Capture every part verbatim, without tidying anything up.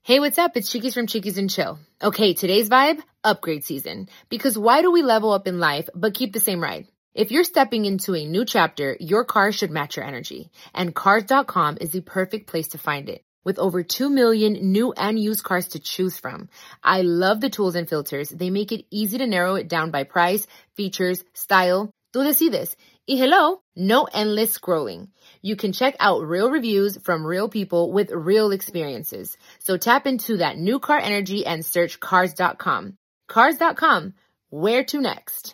Hey, what's up? It's Chiquis from Chiquis and Chill. Okay, today's vibe, upgrade season. Because why do we level up in life but keep the same ride? If you're stepping into a new chapter, your car should match your energy. And Cars dot com is the perfect place to find it. With over two million new and used cars to choose from. I love the tools and filters. They make it easy to narrow it down by price, features, style. Tú decides. Y hello, no endless scrolling. You can check out real reviews from real people with real experiences. So tap into that new car energy and search Cars dot com. Cars dot com, where to next?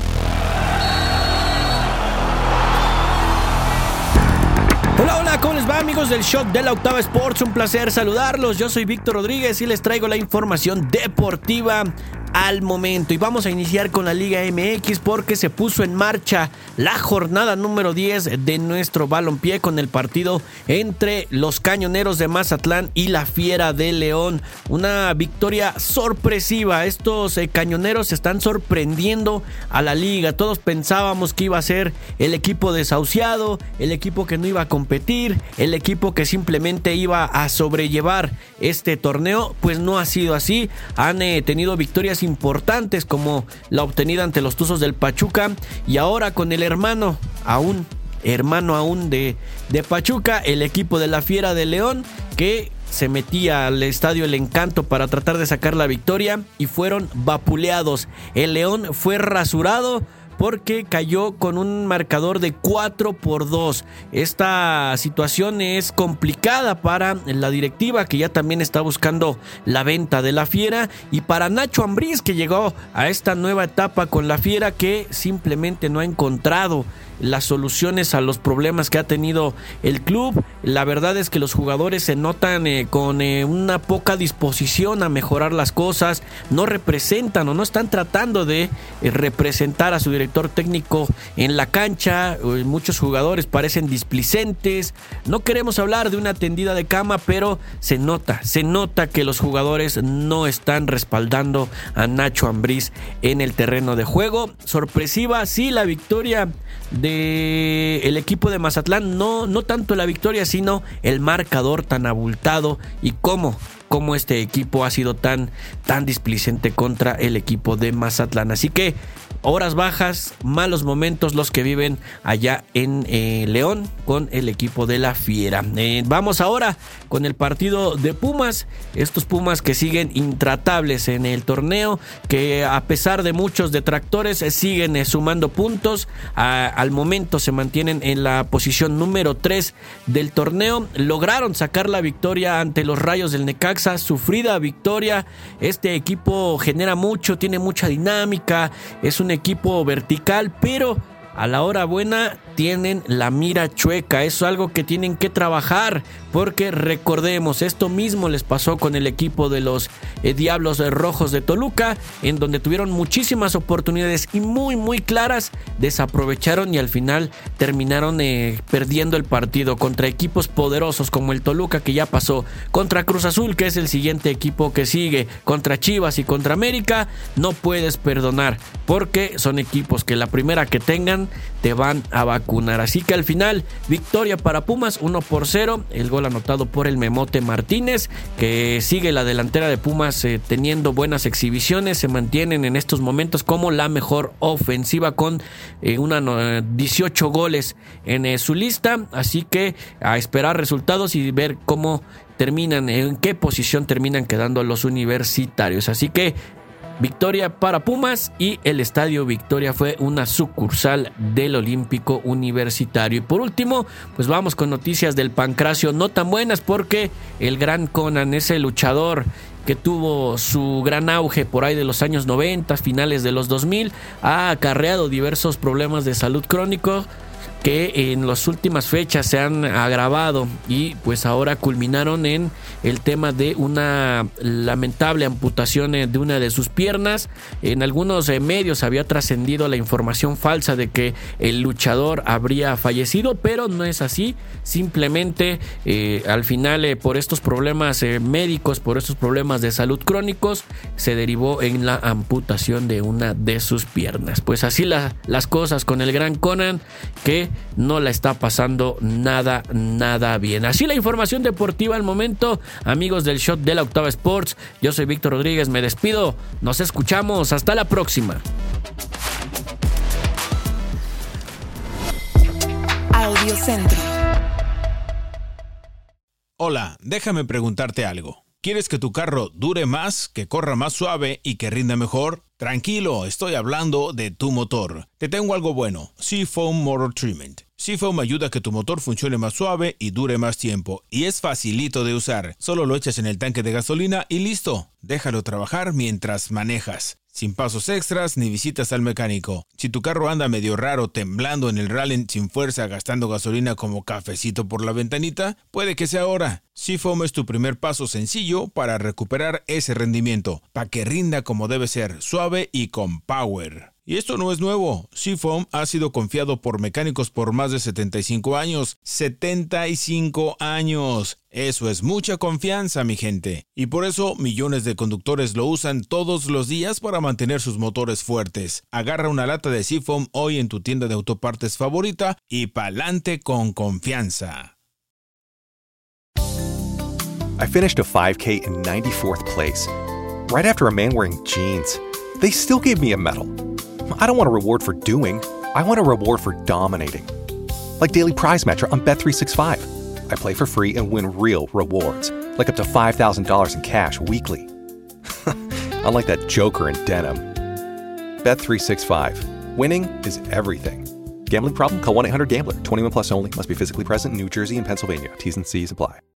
Hola, hola, ¿cómo les va, amigos del Shot de la Octava Sports? Un placer saludarlos. Yo soy Víctor Rodríguez y les traigo la información deportiva al momento. Y vamos a iniciar con la Liga M X porque se puso en marcha la jornada número diez de nuestro balompié con el partido entre los Cañoneros de Mazatlán y la Fiera de León. Una victoria sorpresiva. Estos eh, Cañoneros están sorprendiendo a la liga. Todos pensábamos que iba a ser el equipo desahuciado, el equipo que no iba a competir, el equipo que simplemente iba a sobrellevar este torneo. Pues no ha sido así. Han eh, tenido victorias importantes como la obtenida ante los Tuzos del Pachuca y ahora con el hermano aún hermano aún de, de Pachuca, el equipo de la Fiera de León, que se metía al estadio El Encanto para tratar de sacar la victoria y fueron vapuleados. El León fue rasurado porque cayó con un marcador de cuatro por dos. Esta situación es complicada para la directiva, que ya también está buscando la venta de la Fiera, y para Nacho Ambriz, que llegó a esta nueva etapa con la Fiera, que simplemente no ha encontrado las soluciones a los problemas que ha tenido el club. La verdad es que los jugadores se notan eh, con eh, una poca disposición a mejorar las cosas, no representan o no están tratando de eh, representar a su director técnico en la cancha. Eh, muchos jugadores parecen displicentes. No queremos hablar de una tendida de cama, pero se nota, se nota que los jugadores no están respaldando a Nacho Ambriz en el terreno de juego. Sorpresiva, sí, la victoria de el equipo de Mazatlán, no, no tanto la victoria, sino el marcador tan abultado y cómo, cómo este equipo ha sido tan, tan displicente contra el equipo de Mazatlán. Así que horas bajas, malos momentos los que viven allá en eh, León con el equipo de la Fiera. Eh, vamos ahora con el partido de Pumas. Estos Pumas que siguen intratables en el torneo, que a pesar de muchos detractores eh, siguen eh, sumando puntos. A, al momento se mantienen en la posición número tres del torneo. Lograron sacar la victoria ante los Rayos del Necaxa. Sufrida victoria. Este equipo genera mucho, tiene mucha dinámica. Es un equipo vertical, pero a la hora buena tienen la mira chueca. Es algo que tienen que trabajar, porque recordemos, esto mismo les pasó con el equipo de los eh, Diablos Rojos de Toluca, en donde tuvieron muchísimas oportunidades y muy muy claras, desaprovecharon y al final terminaron eh, perdiendo el partido contra equipos poderosos como el Toluca, que ya pasó, contra Cruz Azul, que es el siguiente equipo que sigue, contra Chivas y contra América. No puedes perdonar, porque son equipos que la primera que tengan te van a vacunar. Así que al final, victoria para Pumas, uno por cero. El gol anotado por el Memote Martínez, que sigue la delantera de Pumas eh, teniendo buenas exhibiciones. Se mantienen en estos momentos como la mejor ofensiva con eh, una no, dieciocho goles en eh, su lista. Así que a esperar resultados y ver cómo terminan, en qué posición terminan quedando los universitarios. Así que victoria para Pumas, y el Estadio Victoria fue una sucursal del Olímpico Universitario. Y por último, pues vamos con noticias del Pancracio no tan buenas, porque el gran Conan, ese luchador que tuvo su gran auge por ahí de los años noventa, finales de los dos mil, ha acarreado diversos problemas de salud crónicos que en las últimas fechas se han agravado y pues ahora culminaron en el tema de una lamentable amputación de una de sus piernas. En algunos medios había trascendido la información falsa de que el luchador habría fallecido, pero no es así. Simplemente eh, al final eh, por estos problemas eh, médicos, por estos problemas de salud crónicos, se derivó en la amputación de una de sus piernas. Pues así la, las cosas con el gran Conan, que no la está pasando nada, nada bien. Así la información deportiva al momento, amigos del Shot de la Octava Sports. Yo soy Víctor Rodríguez, me despido. Nos escuchamos. Hasta la próxima. Audiocentro. Hola, déjame preguntarte algo. ¿Quieres que tu carro dure más, que corra más suave y que rinda mejor? Tranquilo, estoy hablando de tu motor. Te tengo algo bueno, Seafoam Motor Treatment. Seafoam ayuda a que tu motor funcione más suave y dure más tiempo. Y es facilito de usar. Solo lo echas en el tanque de gasolina y listo. Déjalo trabajar mientras manejas. Sin pasos extras ni visitas al mecánico. Si tu carro anda medio raro, temblando en el rally sin fuerza, gastando gasolina como cafecito por la ventanita, puede que sea ahora. Seafoam es tu primer paso sencillo para recuperar ese rendimiento, para que rinda como debe ser, suave y con power. Y esto no es nuevo. Seafoam ha sido confiado por mecánicos por más de setenta y cinco años. ¡setenta y cinco años! Eso es mucha confianza, mi gente. Y por eso millones de conductores lo usan todos los días para mantener sus motores fuertes. Agarra una lata de Seafoam hoy en tu tienda de autopartes favorita y pa'lante con confianza. I finished a five K in ninety-fourth place, right after a man wearing jeans. They still gave me a medal. I don't want a reward for doing. I want a reward for dominating. Like Daily Prize Matcher on Bet three sixty-five. I play for free and win real rewards, like up to five thousand dollars in cash weekly. Unlike that joker in denim. Bet three sixty-five. Winning is everything. Gambling problem? Call one eight hundred gambler. twenty-one plus only. Must be physically present in New Jersey and Pennsylvania. T's and C's apply.